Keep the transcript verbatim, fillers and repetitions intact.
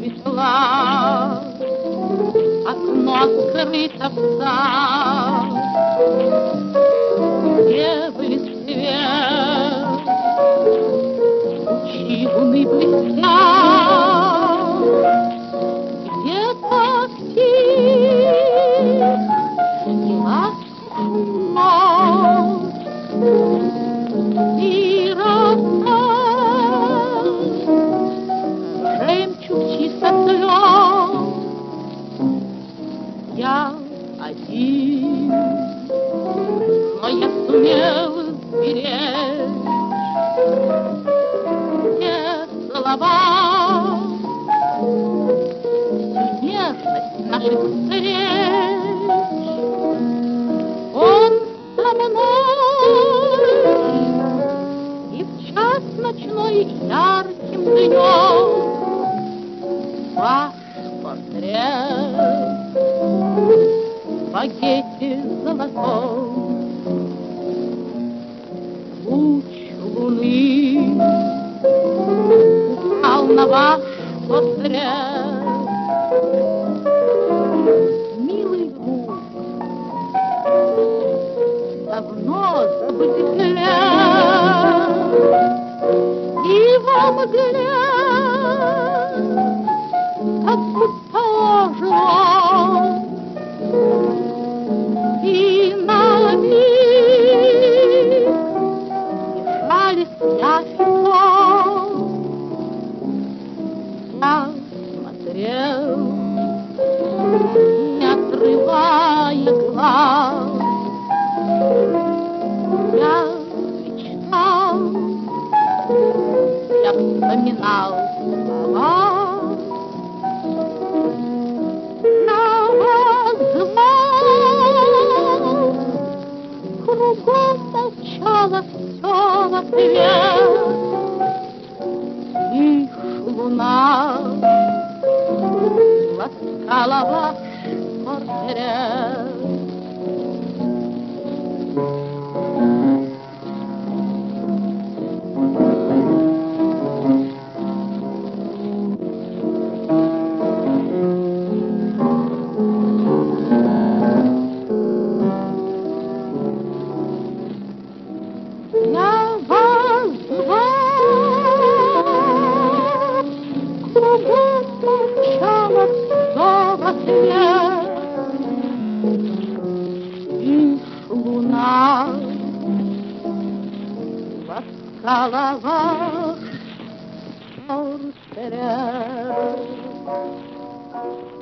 пришла, окно открыто в сад, где в листве лучи луны блестят, где-то тих и ласковый ночь, и роса жемчуг чисто слез. Я один, но я сумел сберечь все слова, всю нежность наших встреч. Он со мной и в час ночной ярким днем ваш портрет в багете золотом. Луч луны упал на ваш портрет. Милый друг, давно забытых лет, и во мгле как будто ожило, и на миг мешались ящиков. Я смотрел, не отрывая глаз, я мечтал, я вспоминал слова. Кругом молчало все в ответ, лишь луна ласкала ваш портрет. Я вас звал, кругом молчало все в ответ, лишь луна ласкала ваш портрет.